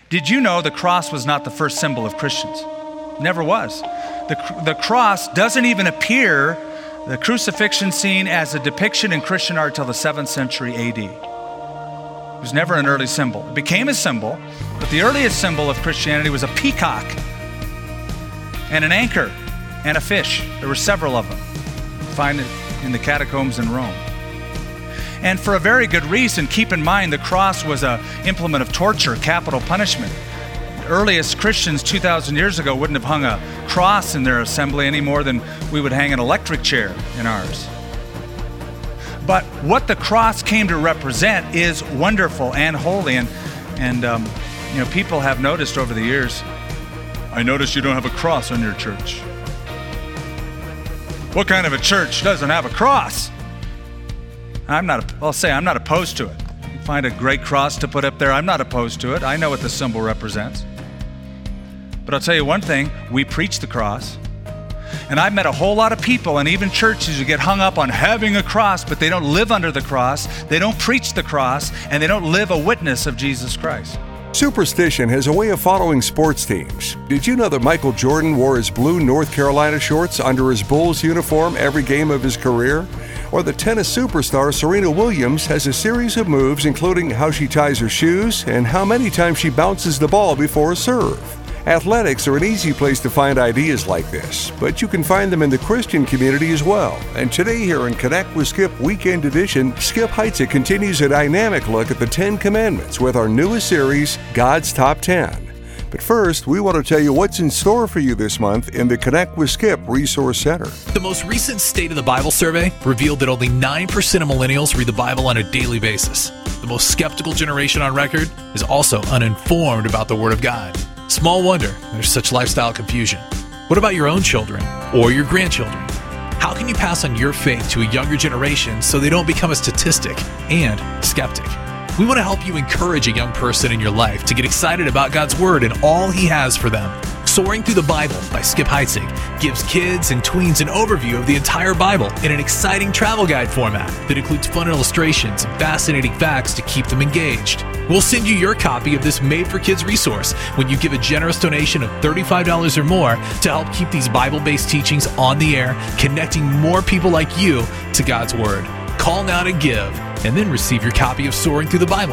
Did you know the cross was not the first symbol of Christians? Never was. The cross doesn't even appear, the crucifixion scene, as a depiction in Christian art till the 7th century AD. It was never an early symbol. It became a symbol, but the earliest symbol of Christianity was a peacock and an anchor and a fish. There were several of them. You find it in the catacombs in Rome. And for a very good reason. Keep in mind, the cross was an implement of torture, capital punishment. The earliest Christians 2,000 years ago wouldn't have hung a cross in their assembly any more than we would hang an electric chair in ours. But what the cross came to represent is wonderful and holy. And people have noticed over the years, I notice you don't have a cross on your church. What kind of a church doesn't have a cross? I'll say I'm not opposed to it. You find a great cross to put up there, I'm not opposed to it. I know what the symbol represents. But I'll tell you one thing, we preach the cross. And I've met a whole lot of people, and even churches, who get hung up on having a cross, but they don't live under the cross, they don't preach the cross, and they don't live a witness of Jesus Christ. Superstition has a way of following sports teams. Did you know that Michael Jordan wore his blue North Carolina shorts under his Bulls uniform every game of his career? Or the tennis superstar Serena Williams has a series of moves including how she ties her shoes and how many times she bounces the ball before a serve. Athletics are an easy place to find ideas like this, but you can find them in the Christian community as well. And today here in Connect with Skip Weekend Edition, Skip Heitzig continues a dynamic look at the 10 Commandments with our newest series, God's Top 10. But first, we want to tell you what's in store for you this month in the Connect with Skip Resource Center. The most recent State of the Bible survey revealed that only 9% of millennials read the Bible on a daily basis. The most skeptical generation on record is also uninformed about the Word of God. Small wonder there's such lifestyle confusion. What about your own children or your grandchildren? How can you pass on your faith to a younger generation so they don't become a statistic and skeptic? We want to help you encourage a young person in your life to get excited about God's Word and all He has for them. Soaring Through the Bible by Skip Heitzig gives kids and tweens an overview of the entire Bible in an exciting travel guide format that includes fun illustrations and fascinating facts to keep them engaged. We'll send you your copy of this made-for-kids resource when you give a generous donation of $35 or more to help keep these Bible-based teachings on the air, connecting more people like you to God's Word. Call now to give, and then receive your copy of Soaring Through the Bible,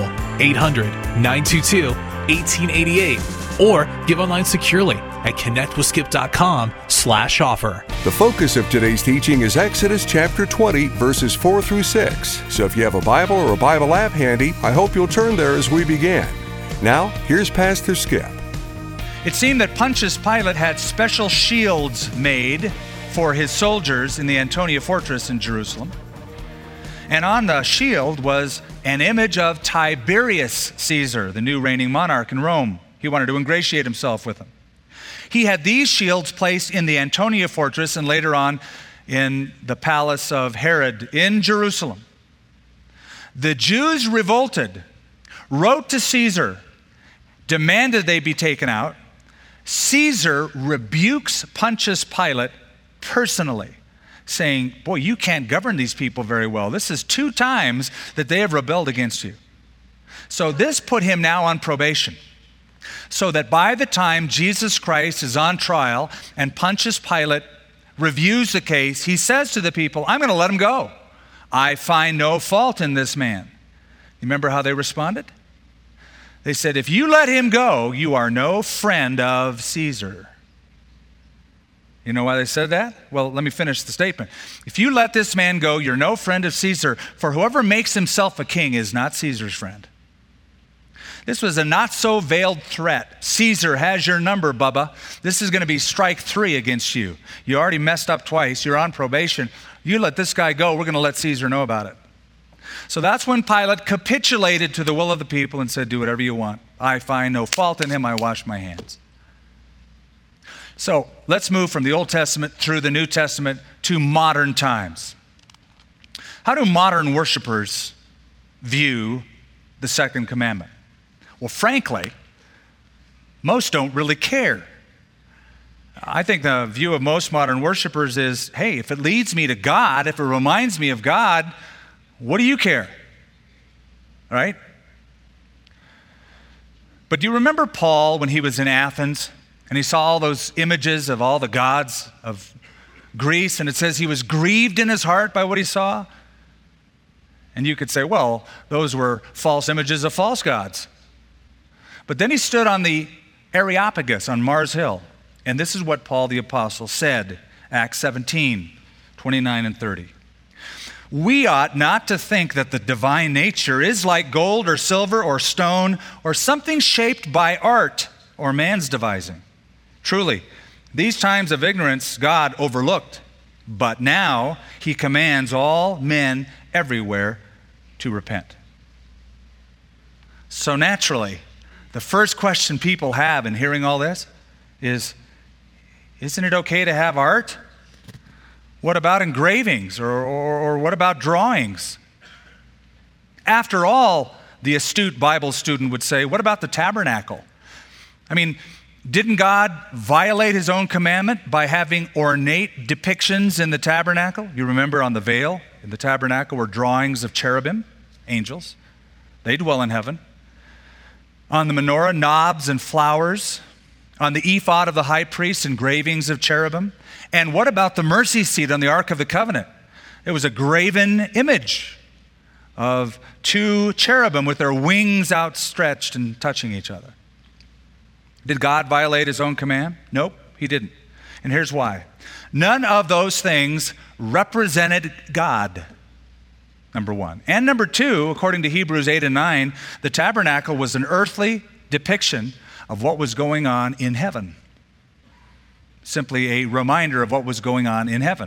800-922-1888, or give online securely at connectwithskip.com/offer. The focus of today's teaching is Exodus chapter 20, verses 4 through 6. So if you have a Bible or a Bible app handy, I hope you'll turn there as we begin. Now, here's Pastor Skip. It seemed that Pontius Pilate had special shields made for his soldiers in the Antonia fortress in Jerusalem. And on the shield was an image of Tiberius Caesar, the new reigning monarch in Rome. He wanted to ingratiate himself with him. He had these shields placed in the Antonia fortress and later on in the palace of Herod in Jerusalem. The Jews revolted, wrote to Caesar, demanded they be taken out. Caesar rebukes Pontius Pilate personally, saying, boy, you can't govern these people very well. This is 2 times that they have rebelled against you. So this put him now on probation, so that by the time Jesus Christ is on trial and Pontius Pilate reviews the case, he says to the people, I'm going to let him go. I find no fault in this man. You remember how they responded? They said, if you let him go, you are no friend of Caesar. You know why they said that? Well, let me finish the statement. If you let this man go, you're no friend of Caesar, for whoever makes himself a king is not Caesar's friend. This was a not-so-veiled threat. Caesar has your number, Bubba. This is going to be strike 3 against you. You already messed up twice. You're on probation. You let this guy go, we're going to let Caesar know about it. So that's when Pilate capitulated to the will of the people and said, do whatever you want. I find no fault in him. I wash my hands. So let's move from the Old Testament through the New Testament to modern times. How do modern worshipers view the second commandment? Well, frankly, most don't really care. I think the view of most modern worshipers is, hey, if it leads me to God, if it reminds me of God, what do you care? All right? But do you remember Paul when he was in Athens and he saw all those images of all the gods of Greece, and it says he was grieved in his heart by what he saw? And you could say, well, those were false images of false gods. But then he stood on the Areopagus on Mars Hill, and this is what Paul the Apostle said, Acts 17, 29 and 30. We ought not to think that the divine nature is like gold or silver or stone or something shaped by art or man's devising. Truly, these times of ignorance God overlooked, but now he commands all men everywhere to repent. So naturally, the first question people have in hearing all this is, isn't it okay to have art? What about engravings or what about drawings? After all, the astute Bible student would say, what about the tabernacle? I mean, didn't God violate his own commandment by having ornate depictions in the tabernacle? You remember on the veil in the tabernacle were drawings of cherubim, angels. They dwell in heaven. On the menorah, knobs and flowers. On the ephod of the high priest, engravings of cherubim. And what about the mercy seat on the Ark of the Covenant? It was a graven image of two cherubim with their wings outstretched and touching each other. Did God violate his own command? Nope, he didn't. And here's why. None of those things represented God, number one. And number two, according to Hebrews 8 and 9, the tabernacle was an earthly depiction of what was going on in heaven. Simply a reminder of what was going on in heaven.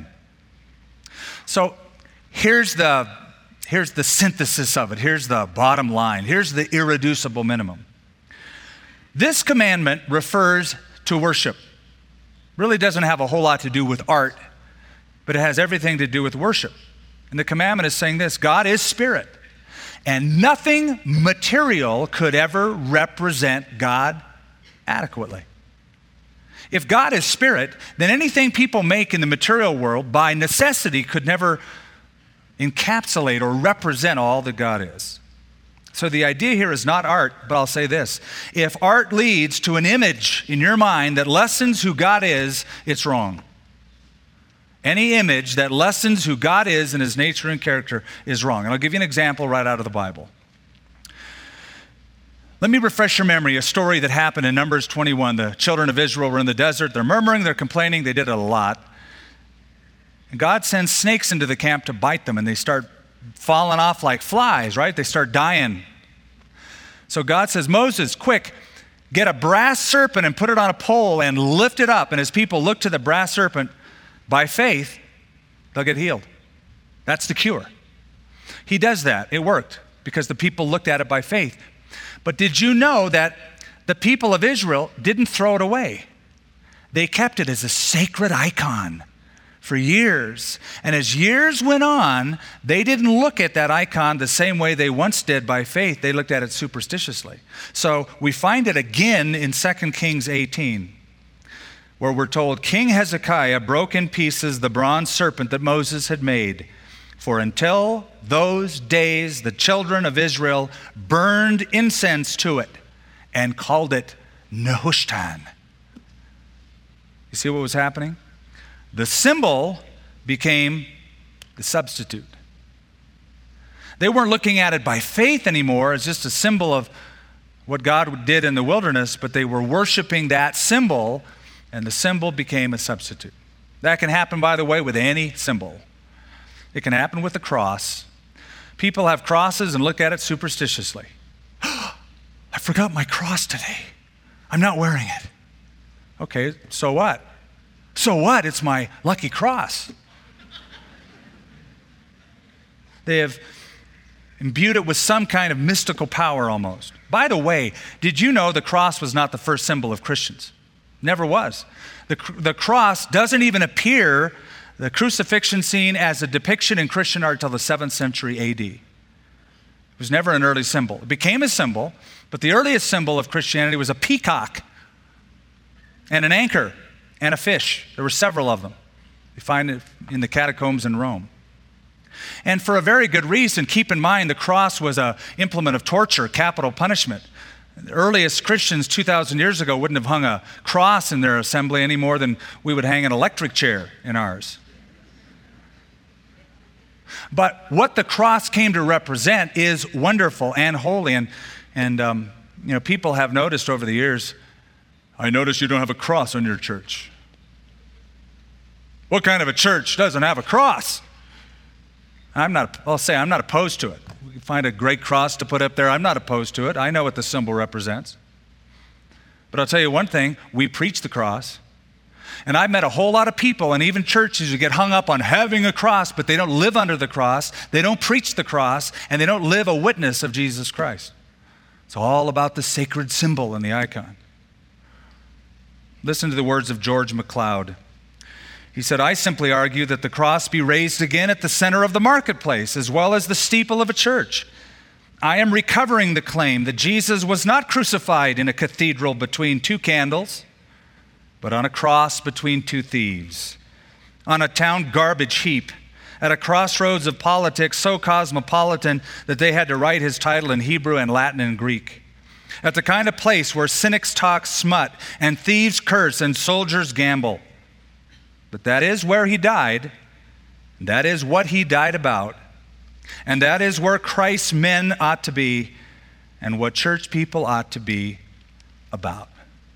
So here's the synthesis of it. Here's the bottom line. Here's the irreducible minimum. This commandment refers to worship. Really doesn't have a whole lot to do with art, but it has everything to do with worship. And the commandment is saying this: God is spirit, and nothing material could ever represent God adequately. If God is spirit, then anything people make in the material world by necessity could never encapsulate or represent all that God is. So the idea here is not art, but I'll say this. If art leads to an image in your mind that lessens who God is, it's wrong. Any image that lessens who God is and his nature and character is wrong. And I'll give you an example right out of the Bible. Let me refresh your memory, a story that happened in Numbers 21. The children of Israel were in the desert. They're murmuring, they're complaining. They did it a lot. And God sends snakes into the camp to bite them, and they start falling off like flies, right? They start dying. So God says, Moses, quick, get a brass serpent and put it on a pole and lift it up. And as people look to the brass serpent by faith, they'll get healed. That's the cure. He does that. It worked because the people looked at it by faith. But did you know that the people of Israel didn't throw it away? They kept it as a sacred icon for years. And as years went on, they didn't look at that icon the same way they once did by faith. They looked at it superstitiously. So we find it again in 2 Kings 18, where we're told, King Hezekiah broke in pieces the bronze serpent that Moses had made. For until those days, the children of Israel burned incense to it and called it Nehushtan. You see what was happening? The symbol became the substitute. They weren't looking at it by faith anymore as just a symbol of what God did in the wilderness, but they were worshiping that symbol, and the symbol became a substitute. That can happen, by the way, with any symbol. It can happen with the cross. People have crosses and look at it superstitiously. I forgot my cross today. I'm not wearing it. Okay, so what? So what? It's my lucky cross. They have imbued it with some kind of mystical power almost. By the way, did you know the cross was not the first symbol of Christians? Never was. The cross doesn't even appear, the crucifixion scene, as a depiction in Christian art till the 7th century AD. It was never an early symbol. It became a symbol, but the earliest symbol of Christianity was a peacock and an anchor and a fish. There were several of them. You find it in the catacombs in Rome. And for a very good reason. Keep in mind, the cross was an implement of torture, capital punishment. The earliest Christians 2,000 years ago wouldn't have hung a cross in their assembly any more than we would hang an electric chair in ours. But what the cross came to represent is wonderful and holy. And people have noticed over the years, I notice you don't have a cross on your church. What kind of a church doesn't have a cross? I'll say I'm not opposed to it. We can find a great cross to put up there. I'm not opposed to it. I know what the symbol represents. But I'll tell you one thing, we preach the cross. And I've met a whole lot of people, and even churches, who get hung up on having a cross, but they don't live under the cross, they don't preach the cross, and they don't live a witness of Jesus Christ. It's all about the sacred symbol and the icon. Listen to the words of George MacLeod. He said, I simply argue that the cross be raised again at the center of the marketplace, as well as the steeple of a church. I am recovering the claim that Jesus was not crucified in a cathedral between two candles, but on a cross between two thieves, on a town garbage heap, at a crossroads of politics so cosmopolitan that they had to write his title in Hebrew and Latin and Greek, at the kind of place where cynics talk smut and thieves curse and soldiers gamble. But that is where he died. That is what he died about. And that is where Christ's men ought to be and what church people ought to be about.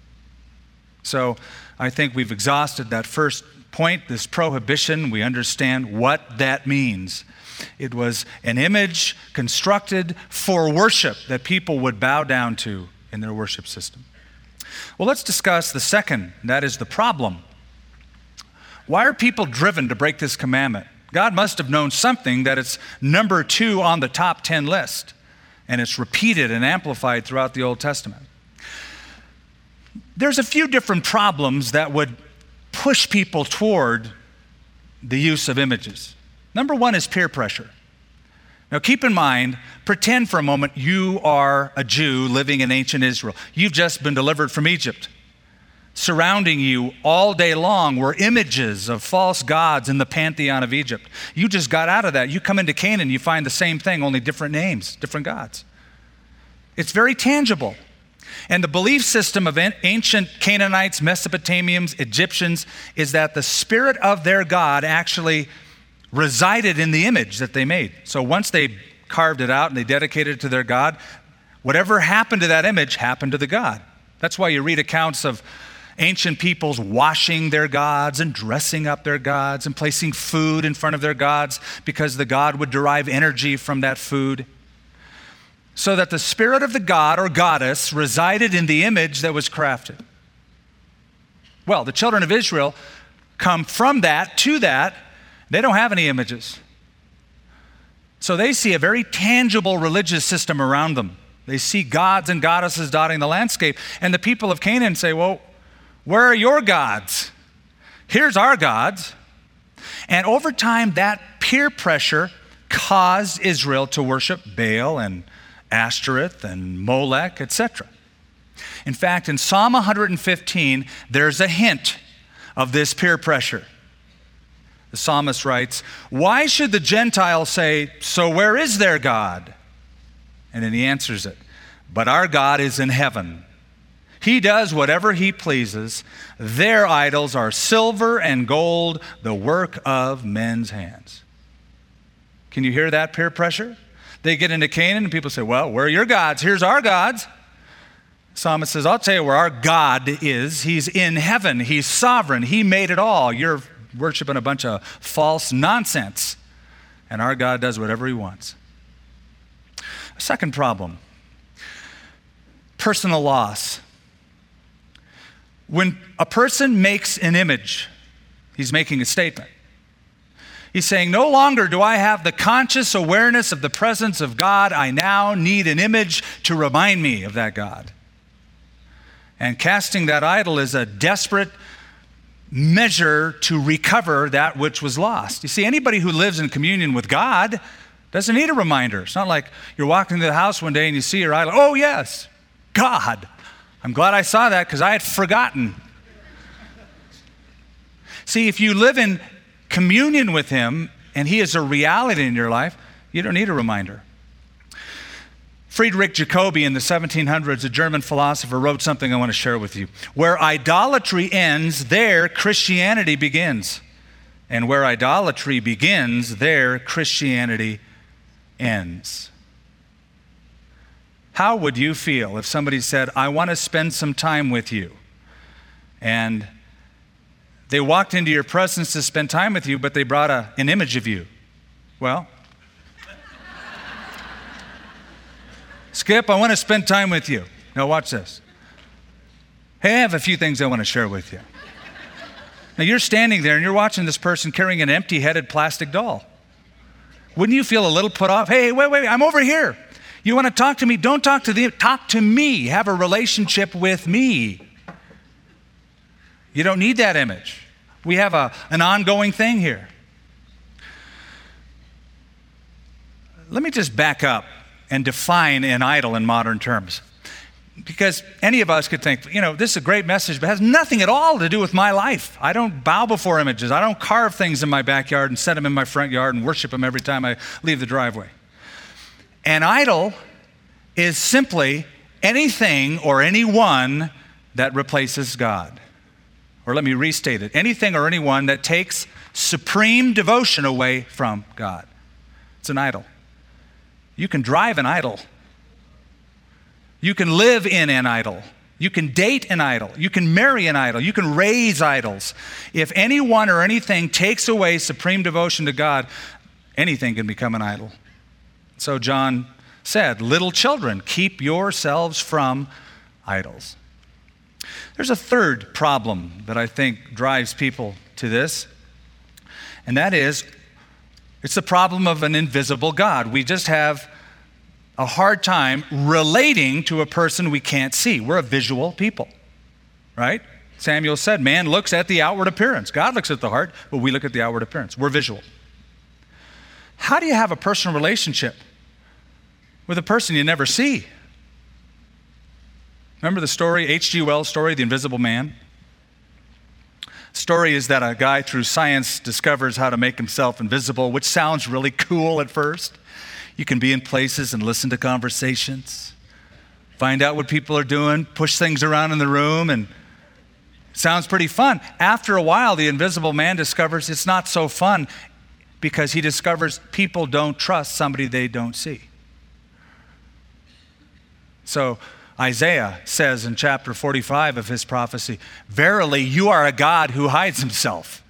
So I think we've exhausted that first point, this prohibition. We understand what that means. It was an image constructed for worship that people would bow down to in their worship system. Well, let's discuss the second, that is the problem. Why are people driven to break this commandment? God must have known something that it's number 2 on the top 10 list, and it's repeated and amplified throughout the Old Testament. There's a few different problems that would push people toward the use of images. Number 1 is peer pressure. Now keep in mind, pretend for a moment you are a Jew living in ancient Israel. You've just been delivered from Egypt. Surrounding you all day long were images of false gods in the pantheon of Egypt. You just got out of that. You come into Canaan, you find the same thing, only different names, different gods. It's very tangible. And the belief system of ancient Canaanites, Mesopotamians, Egyptians is that the spirit of their God actually resided in the image that they made. So once they carved it out and they dedicated it to their God, whatever happened to that image happened to the God. That's why you read accounts of ancient peoples washing their gods and dressing up their gods and placing food in front of their gods because the god would derive energy from that food. So that the spirit of the god or goddess resided in the image that was crafted. Well, the children of Israel come from that to that. They don't have any images. So they see a very tangible religious system around them. They see gods and goddesses dotting the landscape. And the people of Canaan say, well, where are your gods? Here's our gods. And over time, that peer pressure caused Israel to worship Baal and Ashtoreth and Molech, etc. In fact, in Psalm 115, there's a hint of this peer pressure. The psalmist writes, why should the Gentiles say, so where is their God? And then he answers it, but our God is in heaven. He does whatever he pleases. Their idols are silver and gold, the work of men's hands. Can you hear that peer pressure? They get into Canaan and people say, well, where are your gods? Here's our gods. The psalmist says, I'll tell you where our God is. He's in heaven. He's sovereign. He made it all. You're worshiping a bunch of false nonsense. And our God does whatever he wants. Second problem, personal loss. When a person makes an image, he's making a statement. He's saying, no longer do I have the conscious awareness of the presence of God. I now need an image to remind me of that God. And casting that idol is a desperate measure to recover that which was lost. You see, anybody who lives in communion with God doesn't need a reminder. It's not like you're walking into the house one day and you see your idol. Oh, yes, God. I'm glad I saw that because I had forgotten. See, if you live in communion with him and he is a reality in your life, you don't need a reminder. Friedrich Jacobi in the 1700s, a German philosopher, wrote something I want to share with you. Where idolatry ends, there Christianity begins. And where idolatry begins, there Christianity ends. How would you feel if somebody said, I want to spend some time with you? And they walked into your presence to spend time with you, but they brought an image of you. Well, Skip, I want to spend time with you. Now watch this. Hey, I have a few things I want to share with you. Now you're standing there and you're watching this person carrying an empty-headed plastic doll. Wouldn't you feel a little put off? Hey, wait, I'm over here. You want to talk to me? Don't talk to them. Talk to me. Have a relationship with me. You don't need that image. We have an ongoing thing here. Let me just back up and define an idol in modern terms. Because any of us could think, this is a great message, but it has nothing at all to do with my life. I don't bow before images. I don't carve things in my backyard and set them in my front yard and worship them every time I leave the driveway. An idol is simply anything or anyone that replaces God. Or let me restate it. Anything or anyone that takes supreme devotion away from God. It's an idol. You can drive an idol. You can live in an idol. You can date an idol. You can marry an idol. You can raise idols. If anyone or anything takes away supreme devotion to God, anything can become an idol. So John said, little children, keep yourselves from idols. There's a third problem that I think drives people to this, and that is, it's the problem of an invisible God. We just have a hard time relating to a person we can't see. We're a visual people, right? Samuel said, man looks at the outward appearance. God looks at the heart, but we look at the outward appearance. We're visual. How do you have a personal relationship with a person you never see? Remember the story, H.G. Wells' story, The Invisible Man? Story is that a guy through science discovers how to make himself invisible, which sounds really cool at first. You can be in places and listen to conversations, find out what people are doing, push things around in the room, and it sounds pretty fun. After a while, the invisible man discovers it's not so fun because he discovers people don't trust somebody they don't see. So Isaiah says in chapter 45 of his prophecy, verily you are a God who hides himself.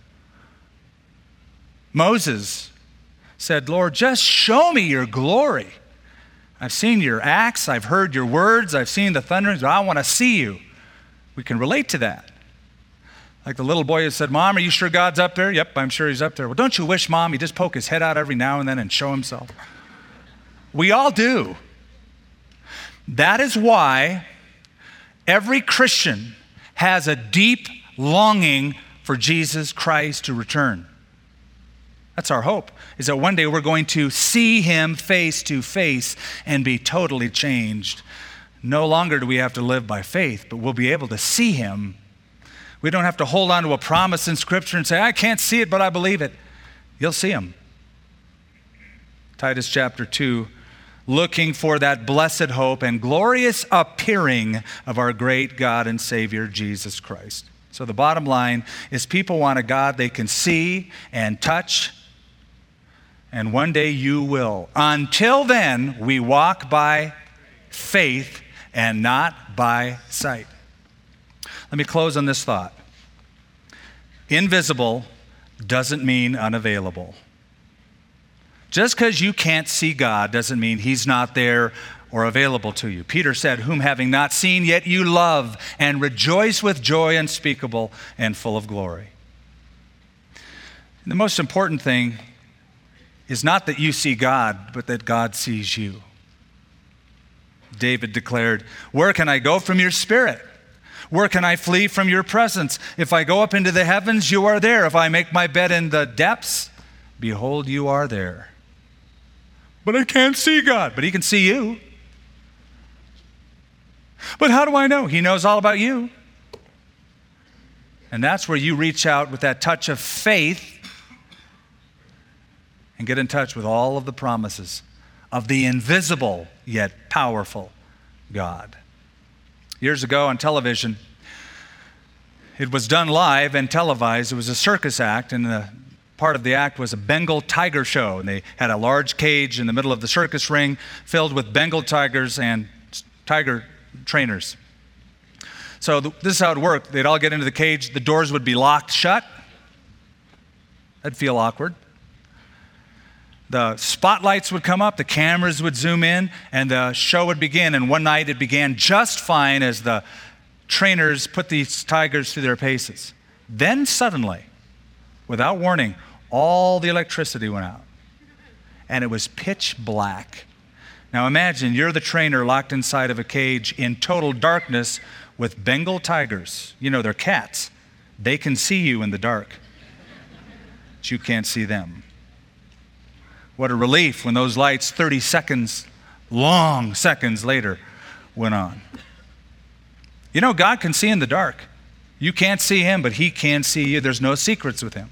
Moses said, Lord, just show me your glory. I've seen your acts, I've heard your words, I've seen the thunderings, but I want to see you. We can relate to that. Like the little boy who said, Mom, are you sure God's up there? Yep, I'm sure he's up there. Well, don't you wish, Mom, he'd just poke his head out every now and then and show himself? We all do. That is why every Christian has a deep longing for Jesus Christ to return. That's our hope, is that one day we're going to see him face to face and be totally changed. No longer do we have to live by faith, but we'll be able to see him. We don't have to hold on to a promise in Scripture and say, I can't see it, but I believe it. You'll see him. Titus chapter 2, looking for that blessed hope and glorious appearing of our great God and Savior, Jesus Christ. So the bottom line is people want a God they can see and touch, and one day you will. Until then, we walk by faith and not by sight. Let me close on this thought. Invisible doesn't mean unavailable. Just because you can't see God doesn't mean he's not there or available to you. Peter said, whom having not seen yet you love and rejoice with joy unspeakable and full of glory. And the most important thing is not that you see God, but that God sees you. David declared, where can I go from your spirit? Where can I flee from your presence? If I go up into the heavens, you are there. If I make my bed in the depths, behold, you are there. But I can't see God. But he can see you. But how do I know? He knows all about you. And that's where you reach out with that touch of faith and get in touch with all of the promises of the invisible yet powerful God. Years ago on television, it was done live and televised. It was a circus act, and the part of the act was a Bengal tiger show. And they had a large cage in the middle of the circus ring filled with Bengal tigers and tiger trainers. So this is how it worked. They'd all get into the cage. The doors would be locked shut. That'd feel awkward. The spotlights would come up, the cameras would zoom in, and the show would begin. And one night it began just fine as the trainers put these tigers through their paces. Then suddenly, without warning, all the electricity went out. And it was pitch black. Now imagine you're the trainer locked inside of a cage in total darkness with Bengal tigers. You know, they're cats. They can see you in the dark, but you can't see them. What a relief when those lights 30 seconds, long seconds later, went on. You know, God can see in the dark. You can't see him, but he can see you. There's no secrets with him.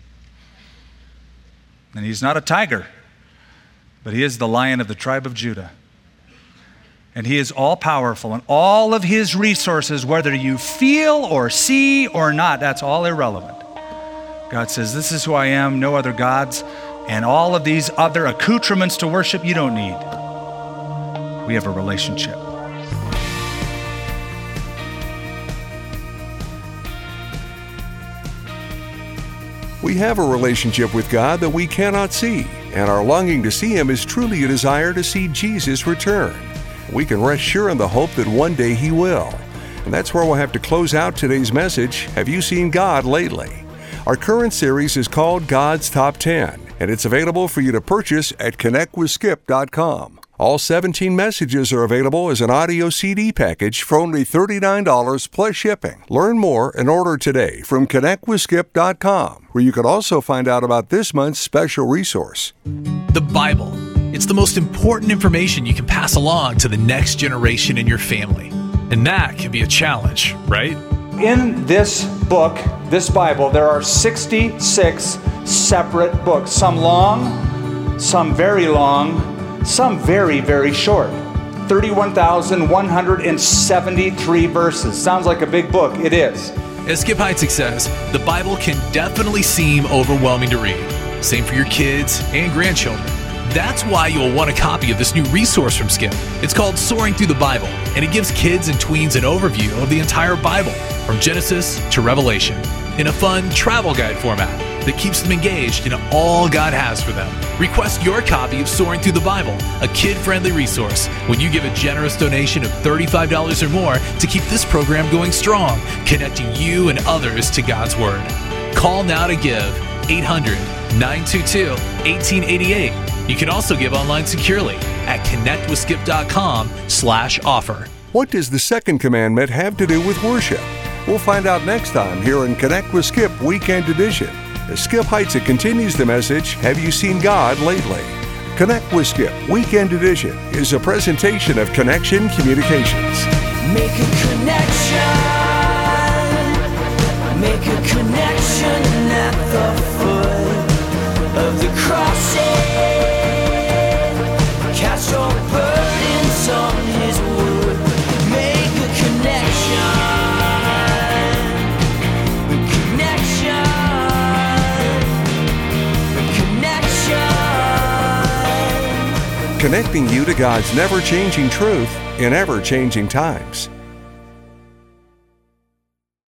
And he's not a tiger, but he is the Lion of the tribe of Judah. And he is all-powerful, and all of his resources, whether you feel or see or not, that's all irrelevant. God says, this is who I am, no other gods, and all of these other accoutrements to worship you don't need. We have a relationship. We have a relationship with God that we cannot see, and our longing to see him is truly a desire to see Jesus return. We can rest sure in the hope that one day he will. And that's where we'll have to close out today's message, Have You Seen God Lately? Our current series is called God's Top 10, and it's available for you to purchase at connectwithskip.com. All 17 messages are available as an audio CD package for only $39 plus shipping. Learn more and order today from connectwithskip.com, where you can also find out about this month's special resource. The Bible. It's the most important information you can pass along to the next generation in your family. And that can be a challenge, right? In this book, this Bible, there are 66 separate books. Some long, some very long, some very, very short. 31,173 verses. Sounds like a big book. It is. As Skip Heitzig says, the Bible can definitely seem overwhelming to read. Same for your kids and grandchildren. That's why you'll want a copy of this new resource from Skip. It's called Soaring Through the Bible, and it gives kids and tweens an overview of the entire Bible, from Genesis to Revelation, in a fun travel guide format that keeps them engaged in all God has for them. Request your copy of Soaring Through the Bible, a kid-friendly resource, when you give a generous donation of $35 or more to keep this program going strong, connecting you and others to God's Word. Call now to give, 800-922-1888. You can also give online securely at connectwithskip.com/offer. What does the second commandment have to do with worship? We'll find out next time here in Connect with Skip Weekend Edition. As Skip Heitzig continues the message, Have You Seen God Lately? Connect with Skip Weekend Edition is a presentation of Connection Communications. Make a connection. Make a connection at the foot of the cross. Cast your burdens on his wood. Make a connection. Connecting you to God's never-changing truth in ever-changing times.